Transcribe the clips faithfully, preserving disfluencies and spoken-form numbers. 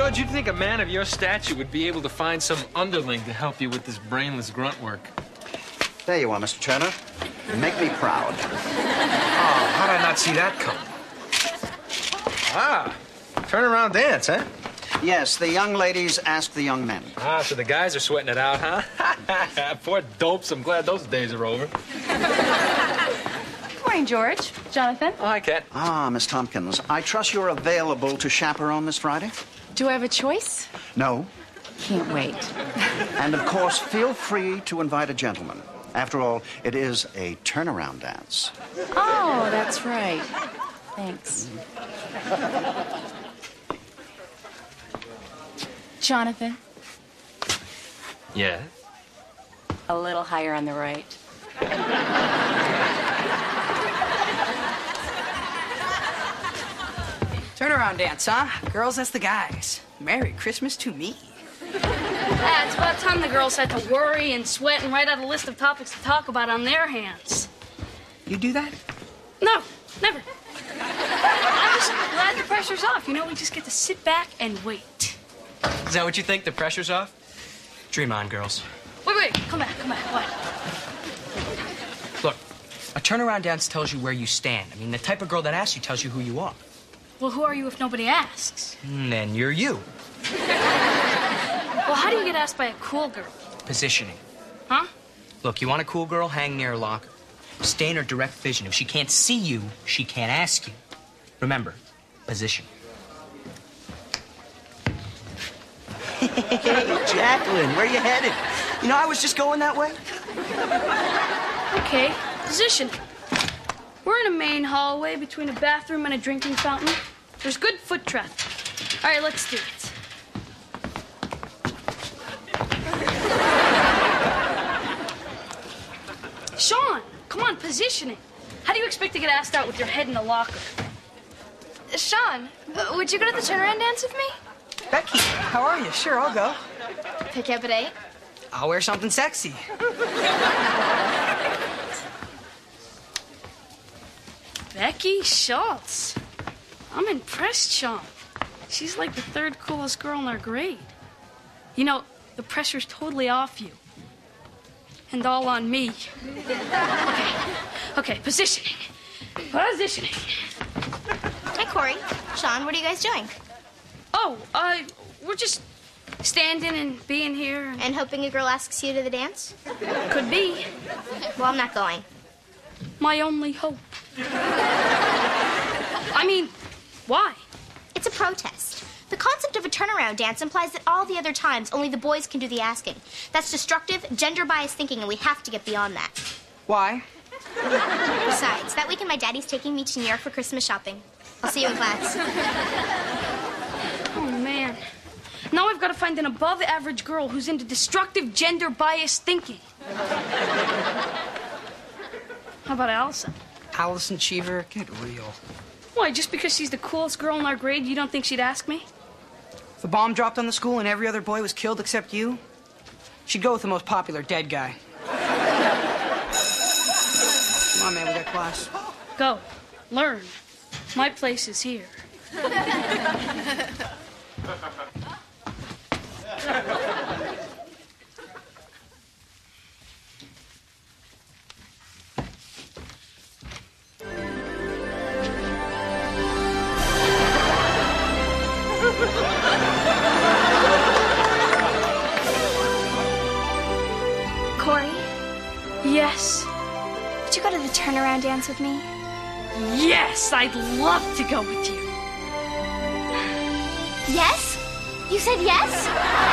George, you'd think a man of your stature would be able to find some underling to help you with this brainless grunt work. There you are, Mister Turner. You make me proud. Oh, how did I not see that coming? Ah, turnaround dance, huh? Yes, the young ladies ask the young men. Ah, so the guys are sweating it out, huh? Poor dopes. I'm glad those days are over. Good morning, George. Jonathan. Oh, hi, Kat. Ah, Miss Tompkins, I trust you're available to chaperone this Friday? Do I have a choice? No. Can't wait. And, of course, feel free to invite a gentleman. After all, it is a turnaround dance. Oh, that's right. Thanks. Jonathan. Yeah? A little higher on the right. Turnaround dance, huh? Girls, that's the guys. Merry Christmas to me. Yeah, it's about time the girls had to worry and sweat and write out a list of topics to talk about on their hands. You do that? No, never. I'm just glad the pressure's off. You know, we just get to sit back and wait. Is that what you think? The pressure's off? Dream on, girls. Wait, wait, come back, come back. What? Look, a turnaround dance tells you where you stand. I mean, the type of girl that asks you tells you who you are. Well, who are you if nobody asks? And then you're you. Well, how do you get asked by a cool girl? Positioning. Huh? Look, you want a cool girl? Hang near her locker. Stay in her direct vision. If she can't see you, she can't ask you. Remember, position. Hey, Jacqueline, where you headed? You know, I was just going that way. Okay, position. We're in a main hallway between a bathroom and a drinking fountain. There's good foot traffic. All right, let's do it. Sean, come on, positioning. How do you expect to get asked out with your head in the locker? Sean, uh, would you go to the turnaround dance with me? Becky, how are you? Sure, I'll go. Pick you up at eight? I'll wear something sexy. Becky Schultz. I'm impressed, Sean. She's like the third coolest girl in our grade. You know, the pressure's totally off you. And all on me. Okay, okay, positioning. Positioning. Hey, Corey. Sean, what are you guys doing? Oh, uh, we're just standing and being here. And, and hoping a girl asks you to the dance? Could be. Well, I'm not going. My only hope. I mean, why? It's a protest. The concept of a turnaround dance implies that all the other times only the boys can do the asking. That's destructive, gender-biased thinking, and we have to get beyond that. Why? Besides, that weekend my daddy's taking me to New York for Christmas shopping. I'll see you in class. Oh, man. Now I've got to find an above-average girl who's into destructive, gender-biased thinking. How about Allison? Allison Cheever, get real. Why, just because she's the coolest girl in our grade, you don't think she'd ask me? If a bomb dropped on the school and every other boy was killed except you, she'd go with the most popular dead guy. Come on, man, we got class. Go. Learn. My place is here. Corey? Yes. Would you go to the turnaround dance with me? Yes, I'd love to go with you. Yes? You said yes?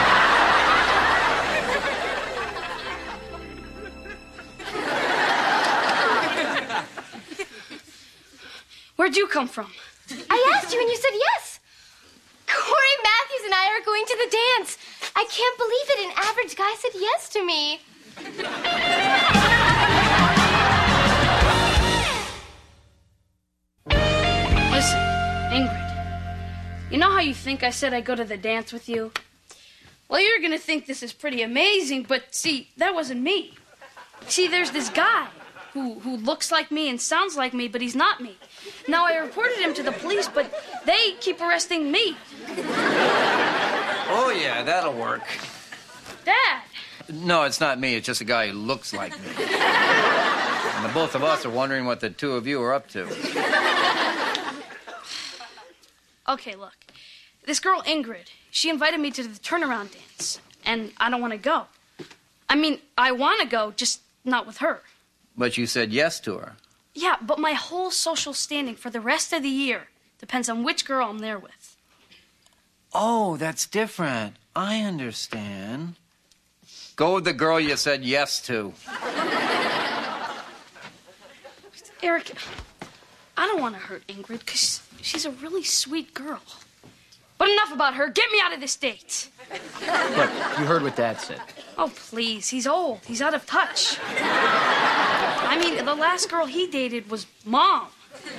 Where'd you come from? I asked you and you said yes. Corey Matthews and I are going to the dance. I can't believe it. An average guy said yes to me. Listen, Ingrid. You know how you think I said I'd go to the dance with you? Well, you're gonna think this is pretty amazing, but see, that wasn't me. See, there's this guy who, who looks like me and sounds like me, but he's not me. Now, I reported him to the police, but they keep arresting me. yeah, that'll work. Dad! No, it's not me. It's just a guy who looks like me. And the both of us are wondering what the two of you are up to. Okay, look. This girl, Ingrid, she invited me to the turnaround dance, and I don't want to go. I mean, I want to go, just not with her. But you said yes to her. Yeah, but my whole social standing for the rest of the year depends on which girl I'm there with. Oh, that's different. I understand. Go with the girl you said yes to. Eric, I don't want to hurt Ingrid because she's a really sweet girl. But enough about her. Get me out of this date. Look, you heard what Dad said. Oh, please. He's old. He's out of touch. I mean, the last girl he dated was Mom.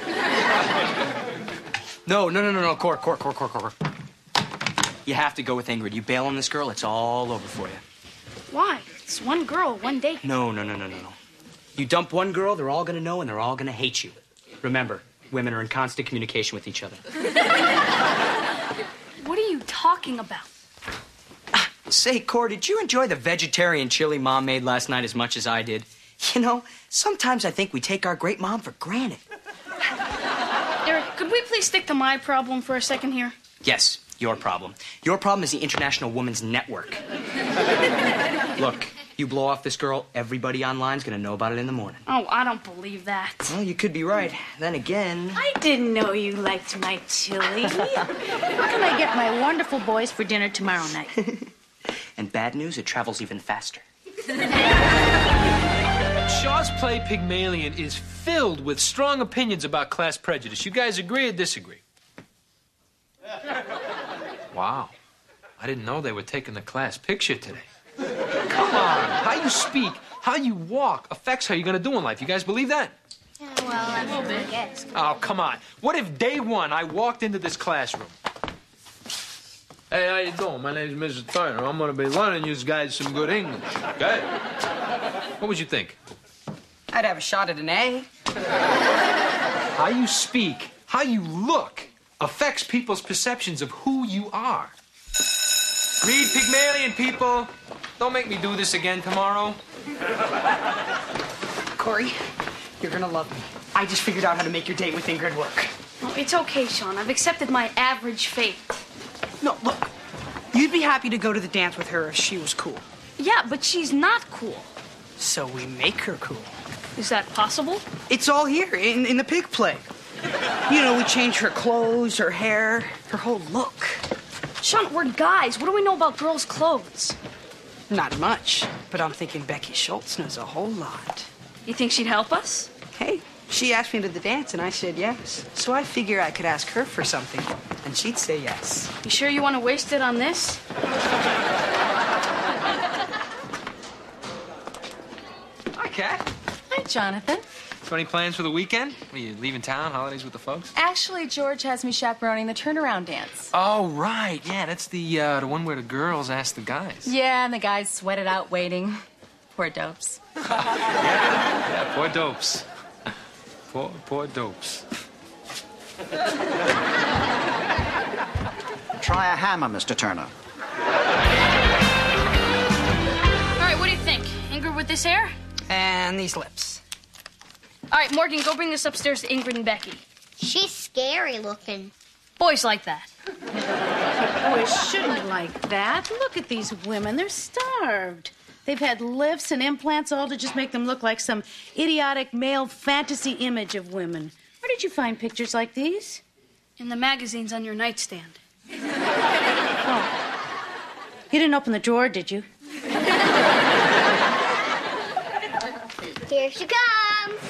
No, no, no, no, no. Court, court, court, court, court. You have to go with Ingrid. You bail on this girl, it's all over for you. Why? It's one girl, one date. No, no, no, no, no, no. You dump one girl, they're all gonna know and they're all gonna hate you. Remember, women are in constant communication with each other. What are you talking about? Ah, say, Cor, did you enjoy the vegetarian chili Mom made last night as much as I did? You know, sometimes I think we take our great mom for granted. Eric, could we please stick to my problem for a second here? Yes, your problem. Your problem is the International Women's Network. Look, you blow off this girl, everybody online's gonna know about it in the morning. Oh, I don't believe that. Well, you could be right. Then again... I didn't know you liked my chili. How can I get my wonderful boys for dinner tomorrow night? And bad news, it travels even faster. Shaw's play Pygmalion is filled with strong opinions about class prejudice. You guys agree or disagree? Wow. I didn't know they were taking the class picture today. Come on. How you speak, how you walk affects how you're going to do in life. You guys believe that? Yeah, well, I mean, I guess. Oh, come on. What if day one I walked into this classroom? Hey, how you doing? My name's Missus Turner. I'm going to be learning you guys some good English, okay? What would you think? I'd have a shot at an A. How you speak, how you look, affects people's perceptions of who you are. Read Pygmalion, people. Don't make me do this again tomorrow. Corey, you're gonna love me. I just figured out how to make your date with Ingrid work. Oh, it's okay, Sean. I've accepted my average fate. No, look. You'd be happy to go to the dance with her if she was cool. Yeah, but she's not cool. So we make her cool. Is that possible? It's all here, in, in the pig play. You know, we change her clothes, her hair, her whole look. Sean, we're guys. What do we know about girls' clothes? Not much, but I'm thinking Becky Schultz knows a whole lot. You think she'd help us? Hey, she asked me to the dance, and I said yes. So I figure I could ask her for something, and she'd say yes. You sure you want to waste it on this? Hi, Kat. Hi, Jonathan. So any plans for the weekend? What, are you leaving town, holidays with the folks? Actually, George has me chaperoning the turnaround dance. Oh, right. Yeah, that's the uh, the one where the girls ask the guys. Yeah, and the guys sweat it out waiting. Poor dopes. yeah, yeah, poor dopes. Poor, poor dopes. Try a hammer, Mister Turner. All right, what do you think? Ingrid with this hair? And these lips. All right, Morgan, go bring this upstairs to Ingrid and Becky. She's scary looking. Boys like that. Boys shouldn't like that. Look at these women. They're starved. They've had lifts and implants all to just make them look like some idiotic male fantasy image of women. Where did you find pictures like these? In the magazines on your nightstand. Oh. You didn't open the drawer, did you? Here she comes.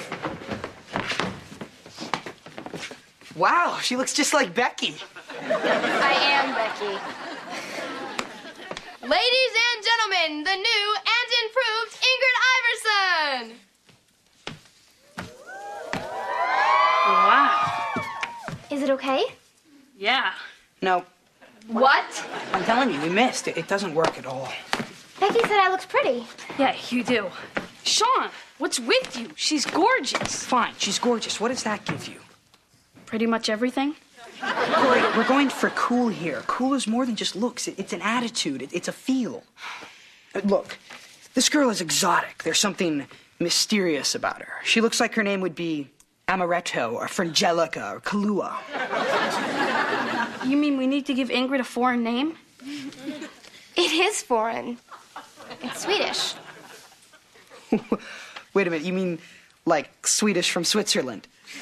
Wow, she looks just like Becky. I am Becky. Ladies and gentlemen, the new and improved Ingrid Iverson. Wow. Is it okay? Yeah. No. What? I'm telling you, we missed. It, it doesn't work at all. Becky said I looked pretty. Yeah, you do. Sean, what's with you? She's gorgeous. Fine, she's gorgeous. What does that give you? Pretty much everything. Corey, we're going for cool here. Cool is more than just looks. It, it's an attitude. It, it's a feel. Uh, Look, this girl is exotic. There's something mysterious about her. She looks like her name would be Amaretto or Frangelica or Kahlua. You mean we need to give Ingrid a foreign name? It is foreign. It's Swedish. Wait a minute, you mean like Swedish from Switzerland?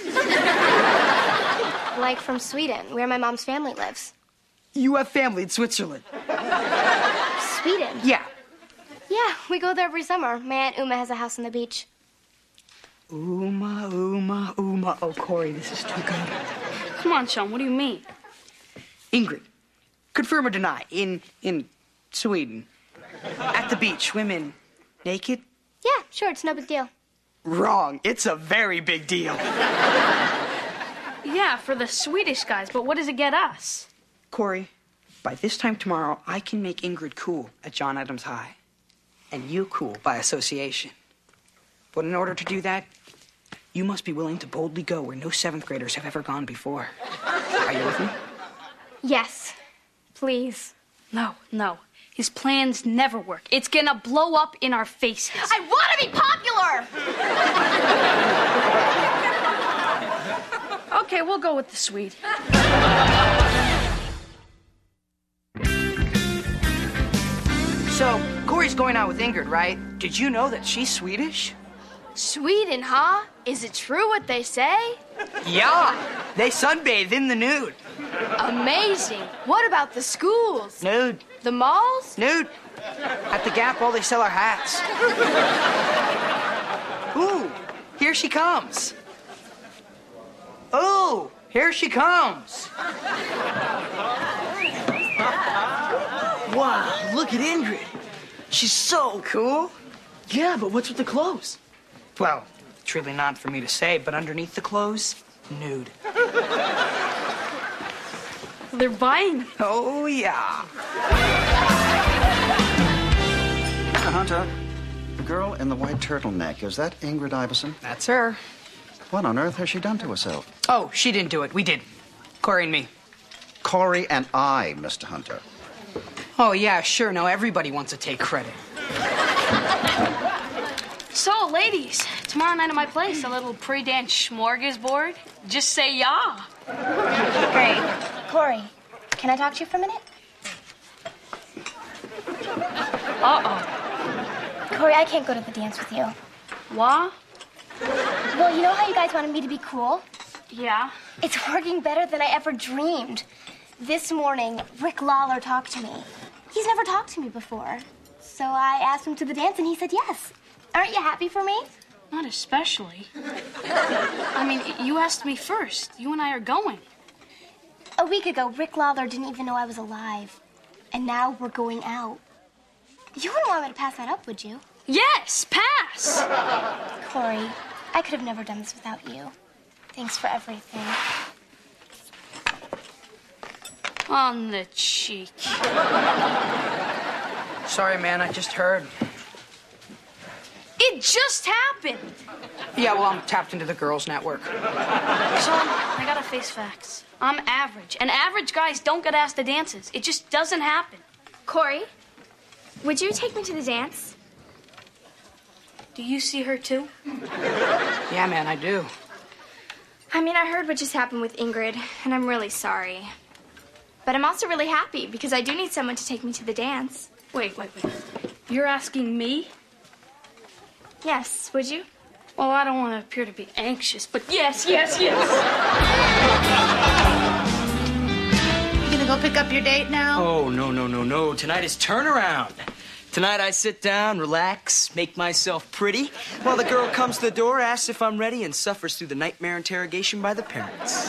Like from Sweden, where my mom's family lives. You have family in Switzerland? Sweden? Yeah. Yeah, we go there every summer. My Aunt Uma has a house on the beach. Uma, Uma, Uma. Oh, Corey, this is too good. Come on, Sean, what do you mean? Ingrid, confirm or deny, in, in Sweden, at the beach, women naked? Yeah, sure, it's no big deal. Wrong. It's a very big deal. Yeah, for the Swedish guys, but what does it get us? Corey, by this time tomorrow, I can make Ingrid cool at John Adams High. And you cool by association. But in order to do that, you must be willing to boldly go where no seventh graders have ever gone before. Are you with me? Yes. Please. No, no. His plans never work. It's gonna blow up in our faces. I want to be popular! Okay, we'll go with the Swede. So, Corey's going out with Ingrid, right? Did you know that she's Swedish? Sweden, huh? Is it true what they say? Yeah, they sunbathe in the nude. Amazing. What about the schools? Nude. The malls? Nude. At the Gap while they sell our hats. Ooh, here she comes. Ooh, here she comes. Wow, look at Ingrid. She's so Cool? Yeah, but what's with the clothes? Well, it's really not for me to say, but underneath the clothes, nude. They're buying. Oh, yeah. Mister Hunter, the girl in the white turtleneck, is that Ingrid Iverson? That's her. What on earth has she done to herself? Oh, she didn't do it. We did. Corey and me. Corey and I, Mister Hunter. Oh, yeah, sure. Now everybody wants to take credit. So, ladies, tomorrow night at my place, a little pre-dance smorgasbord. Just say yeah. Great. Corey, can I talk to you for a minute? Uh-oh. Corey, I can't go to the dance with you. What? Well, you know how you guys wanted me to be cool? Yeah. It's working better than I ever dreamed. This morning, Rick Lawler talked to me. He's never talked to me before. So I asked him to the dance, and he said yes. Aren't you happy for me? Not especially. I mean, you asked me first. You and I are going. A week ago, Rick Lawler didn't even know I was alive. And now we're going out. You wouldn't want me to pass that up, would you? Yes, pass! Corey, I could have never done this without you. Thanks for everything. On the cheek. Sorry, man, I just heard. It just happened! Yeah, well, I'm tapped into the girls' network. Son, I gotta face facts. I'm average, and average guys don't get asked to dances. It just doesn't happen. Corey, would you take me to the dance? Do you see her too? Yeah, man, I do. I mean, I heard what just happened with Ingrid, and I'm really sorry. But I'm also really happy because I do need someone to take me to the dance. Wait, wait, wait. You're asking me? Yes, would you? Well, I don't want to appear to be anxious, but yes, yes, yes. You gonna go pick up your date now? Oh, no, no, no, no. Tonight is turnaround. Tonight I sit down, relax, make myself pretty, while the girl comes to the door, asks if I'm ready, and suffers through the nightmare interrogation by the parents.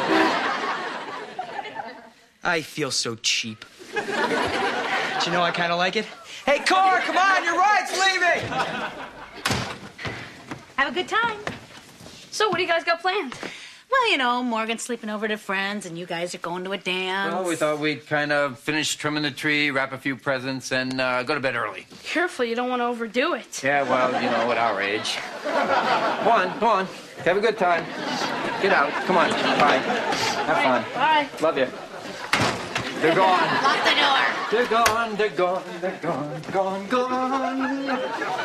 I feel so cheap. Do you know I kind of like it? Hey, car, come on, your ride's leaving! Have a good time. So, what do you guys got planned? Well, you know, Morgan's sleeping over to friends, and you guys are going to a dance. Well, we thought we'd kind of finish trimming the tree, wrap a few presents, and uh, go to bed early. Careful, you don't want to overdo it. Yeah, well, you know, at our age. Go on, go on. Have a good time. Get out. Come on. Bye. Have fun. Bye. Love you. They're gone. Lock the door. They're gone. They're gone. They're gone. Gone. Gone.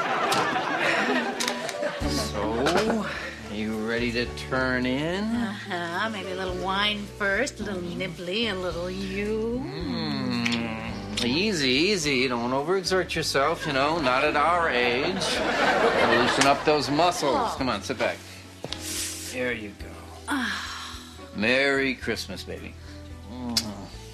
So, you ready to turn in? Uh-huh. Maybe a little wine first, a little nibbly, a little you. Mm. Easy, easy. Don't overexert yourself, you know, not at our age. Gotta loosen up those muscles. Come on, sit back. There you go. Merry Christmas, baby. Mm.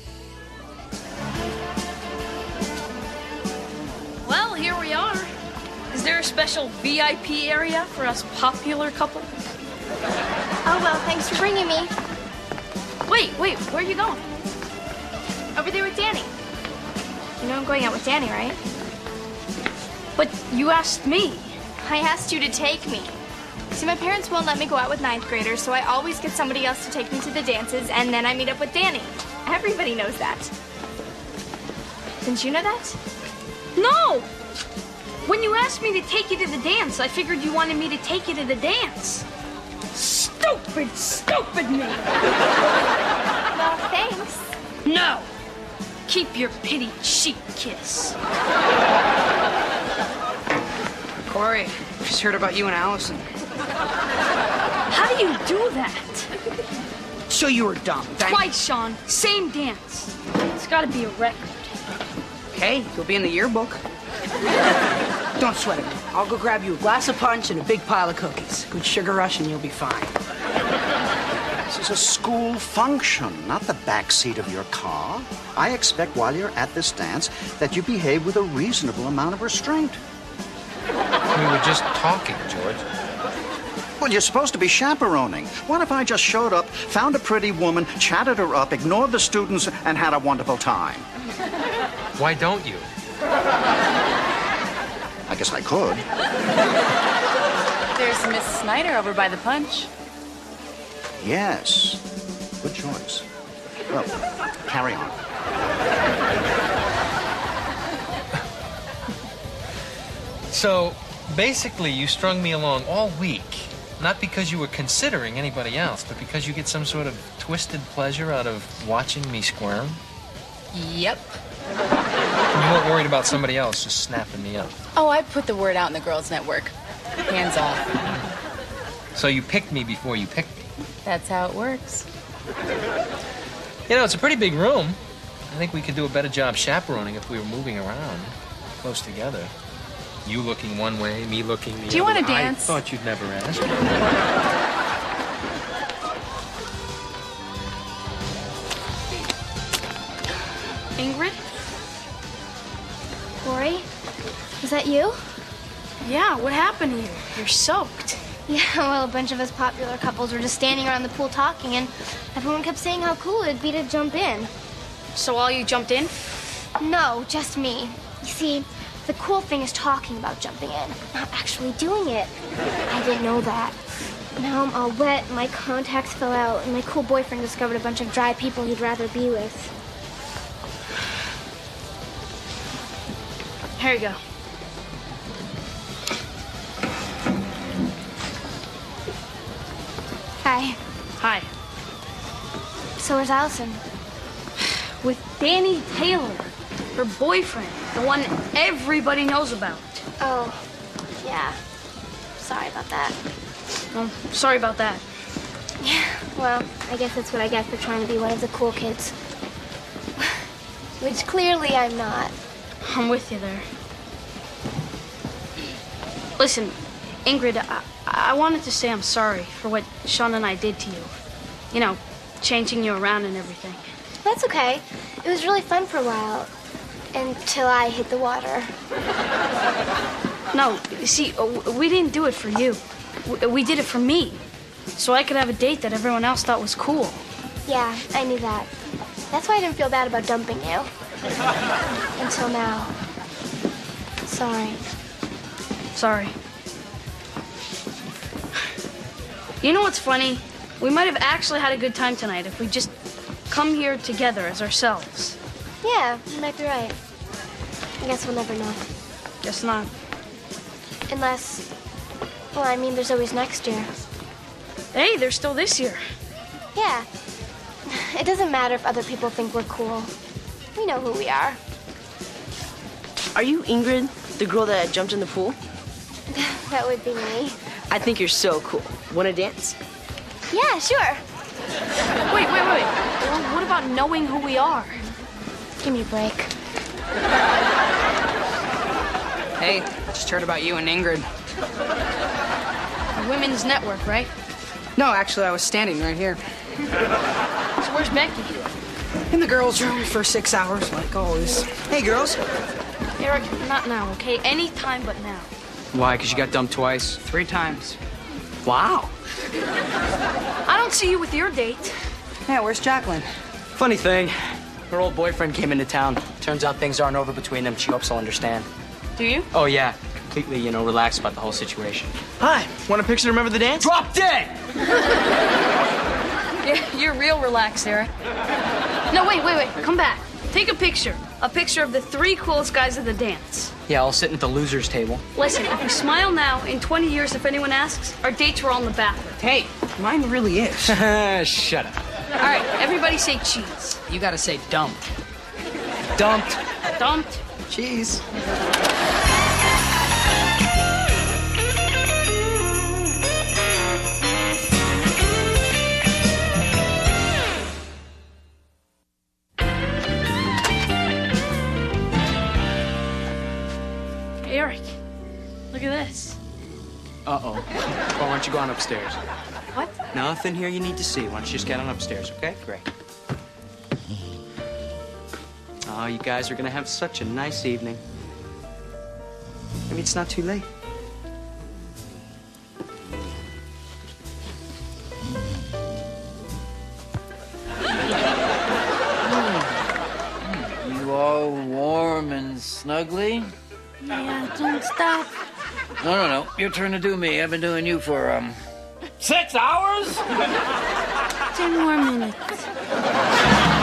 Well, here we are. Is there a special V I P area for us popular couple? Oh, well, thanks for bringing me. Wait, wait, where are you going? Over there with Danny. You know I'm going out with Danny, right? But you asked me. I asked you to take me. See, my parents won't let me go out with ninth graders, so I always get somebody else to take me to the dances, and then I meet up with Danny. Everybody knows that. Didn't you know that? No! When you asked me to take you to the dance, I figured you wanted me to take you to the dance. Stupid, stupid me! Well, thanks. No! Keep your pity cheek kiss. Corey, just heard about you and Allison. How do you do that? So you were dumb. Thank- Twice, Sean. Same dance. It's gotta be a record. Hey, you'll be in the yearbook. Don't sweat it. I'll go grab you a glass of punch and a big pile of cookies. Good sugar rush and you'll be fine. This is a school function, not the back seat of your car. I expect while you're at this dance that you behave with a reasonable amount of restraint. We were just talking, George. Well, you're supposed to be chaperoning. What if I just showed up, found a pretty woman, chatted her up, ignored the students, and had a wonderful time? Why don't you? I guess I could. There's Miss Snyder over by the punch. Yes. Good choice. Well, carry on. So, basically, you strung me along all week. Not because you were considering anybody else, but because you get some sort of twisted pleasure out of watching me squirm? Yep. And you weren't worried about somebody else just snapping me up. Oh, I put the word out in the girls' network. Hands off. So you picked me before you picked me. That's how it works. You know, it's a pretty big room. I think we could do a better job chaperoning if we were moving around close together. You looking one way, me looking the other. Do you want to I dance? thought you'd never ask. Ingrid? Corey, is that you? Yeah, what happened to you? You're soaked. Yeah, well, a bunch of us popular couples were just standing around the pool talking, and everyone kept saying how cool it'd be to jump in. So all you jumped in? No, just me. You see, the cool thing is talking about jumping in, not actually doing it. I didn't know that. Now I'm all wet, and my contacts fell out, and my cool boyfriend discovered a bunch of dry people he'd rather be with. Here you go. Hi. Hi. So where's Allison? With Danny Taylor, her boyfriend, the one everybody knows about. Oh, yeah. Sorry about that. Oh, sorry about that. Yeah, well, I guess that's what I get for trying to be one of the cool kids. Which clearly I'm not. I'm with you there. Listen, Ingrid, I, I wanted to say I'm sorry for what Sean and I did to you. You know, changing you around and everything. That's okay. It was really fun for a while. Until I hit the water. No, see, we didn't do it for you. We did it for me. So I could have a date that everyone else thought was cool. Yeah, I knew that. That's why I didn't feel bad about dumping you. Until now. Sorry. Sorry. You know what's funny? We might have actually had a good time tonight if we just come here together as ourselves. Yeah, you might be right. I guess we'll never know. Guess not. Unless, well, I mean, there's always next year. Hey, they're still this year. Yeah. It doesn't matter if other people think we're cool. We know who we are. Are you Ingrid, the girl that jumped in the pool? That would be me. I think you're so cool. Wanna dance? Yeah, sure. Wait, wait, wait. Well, what about knowing who we are? Give me a break. Hey, just heard about you and Ingrid. The Women's Network, right? No, actually, I was standing right here. So where's Becky? In the girls' room for six hours, like always. Hey, girls. Eric, not now, okay? Any time but now. Why? Because you got dumped twice? Three times. Wow. I don't see you with your date. Yeah, where's Jacqueline? Funny thing, her old boyfriend came into town. Turns out things aren't over between them. She hopes he'll understand. Do you? Oh, yeah. Completely, you know, relaxed about the whole situation. Hi. Want a picture to remember the dance? Drop dead! Yeah, you're real relaxed, Eric. No, wait, wait, wait. Come back. Take a picture. A picture of the three coolest guys at the dance. Yeah, I'll sit at the loser's table. Listen, if you smile now, in twenty years, if anyone asks, our dates were all in the bathroom. Hey, mine really is. Shut up. All right, everybody say cheese. You gotta say dumped. Dumped. Dumped. Cheese. Eric, look at this. Uh-oh. Well, why don't you go on upstairs? What? Nothing here you need to see. Why don't you just get on upstairs, okay? Great. Oh, you guys are gonna have such a nice evening. Maybe it's not too late. You all warm and snuggly? Yeah, don't stop. No, no, no. Your turn to do me. I've been doing you for, um, six hours? Ten more minutes.